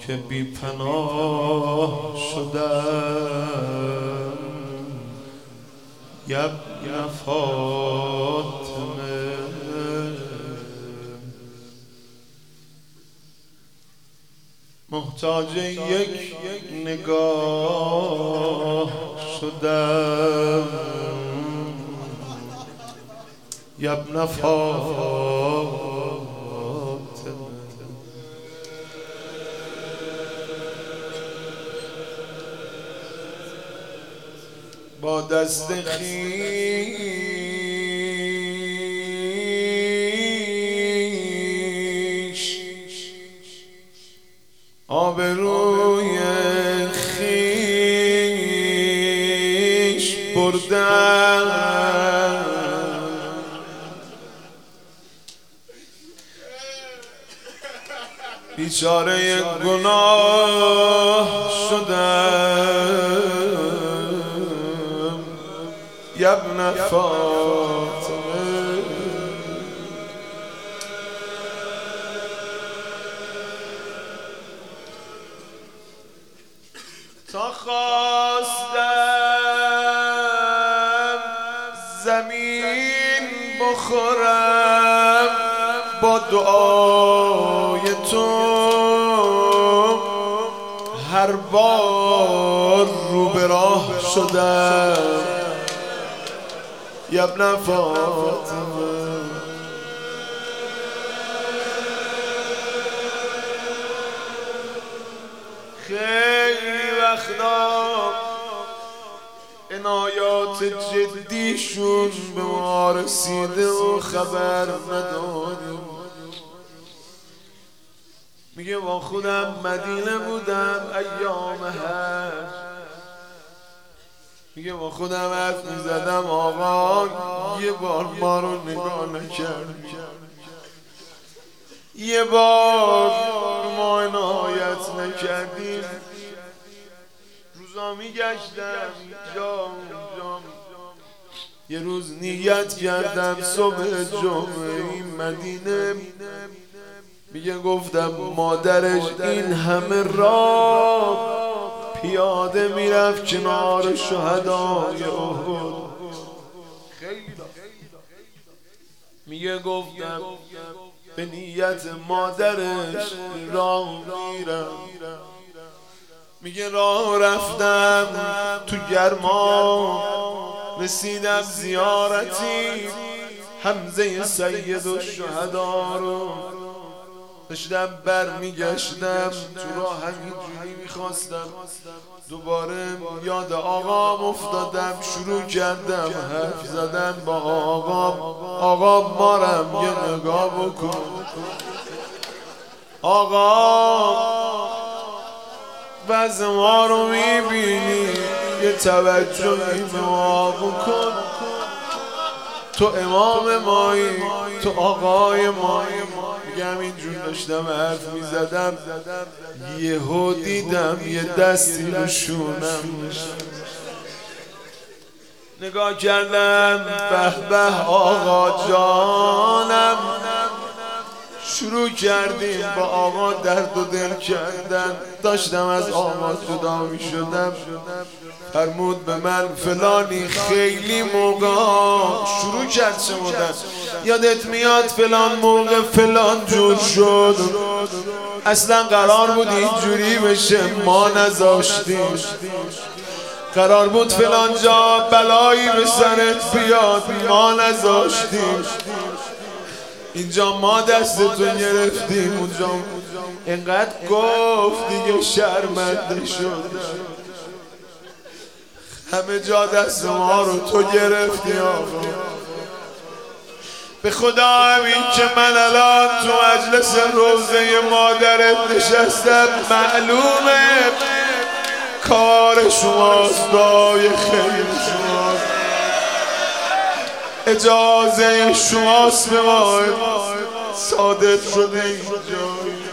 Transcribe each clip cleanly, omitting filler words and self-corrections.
که بی پناه شدم یبن فاطمه محتاج یک نگاه شدم یبن فاطمه با دست خویش آبروی خویش بردم بیچاره گناه شدم یبن فاطمه تا خواستم زمین بخورم با دعای تو هر بار رو به راه شدم یبن فاطمه خیلی وقتا عنایات جدیشون به ما رسیده و خبر نداریم. میگه با خودم مدینه بودم ایام حج، میگه با خودم حرف میزدم آقا یه بار ما رو نگاه نکرد، یه بار ما عنایت نکردیم. روزا میگشتم جام یه روز نیت کردم صبح جمعه این مدینه، میگه گفتم مادرش این همه راه پیاده میرفت کنار شهدای احد. میگه گفتم به نیت مادرش راه میرم، میگه راه رفتم تو گرما رسیدم زیارتی حمزه سید الشهدا رو داشتم برمیگشتم تو راه همینجوری میخواستم دوباره یاد آقام افتادم، شروع کردم حرف زدن با آقام. آقا مارم یه نگاه بکن، آقا وضع ما رو میبینی یه توجهی به ما بکن، تو امام مایی، تو آقای مایی. میگم اینجور داشتم حرف میزدم یهو دیدم یه دستی رو شونم، نگاه کردم به به آقا جانم. شروع کردیم با آقا درد و دل کردن، داشتم از آقا جدا می شدم. فرمود به من فلانی خیلی موقع شروع کرد شمودن، یادت میاد فلان موقع فلان جور شد، اصلا قرار بود اینجوری بشه ما نذاشتیم، قرار بود فلان جا بلایی به سرت بیاد ما نذاشتیم، اینجا ما دستتون گرفتیم اونجا. اینقدر گفت دیگه شرمنده شد، همه جا دست ما رو تو گرفتی آقا. به خدا همین که من الان تو مجلس روضه مادرت نشستم معلومه کار شماست، دعای خیر شماست، اجازه شماست به ما صادق شده اینجا.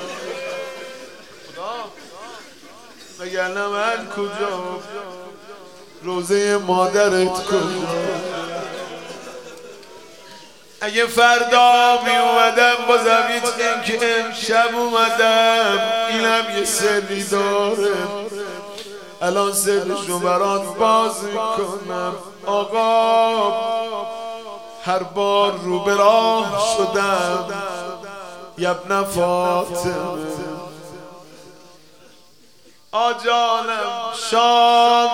وگرنه من کجا، روضه مادرت کجا؟ اگه فردا می اومدم بازم این که امشب اومدم اینم یه سری داره الان سرشو برات باز میکنم. آقا هر بار رو به راه شدم یبن فاطمه آجانم شام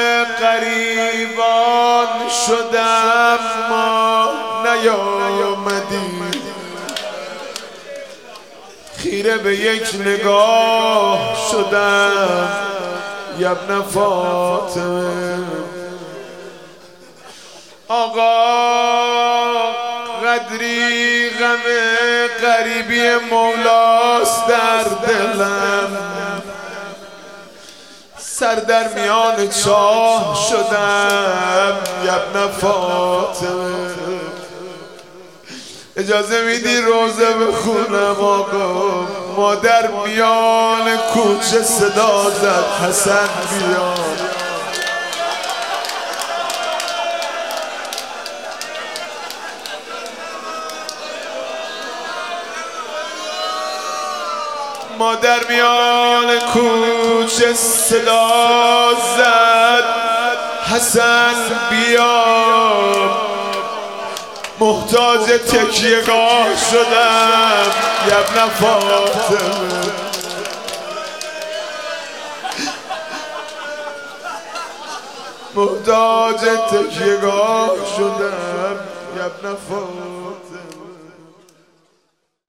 قریبان شدم ما نیامدی خیره به یک نگاه شدم یبن فاطمه. آقا قدری غم غریبی مولاست در دلم سر در میان چاه شدم یبن فاطمه. اجازه میدی روزه بخونم آقا؟ مادر میان کوچه صدا زد حسن بیاد. مادر میان کوچه صدا زد حسن بیاد. محتاج تکیه‌گاه شدم یبن فاطمه. محتاج تکیه‌گاه شدم یبن فاطمه.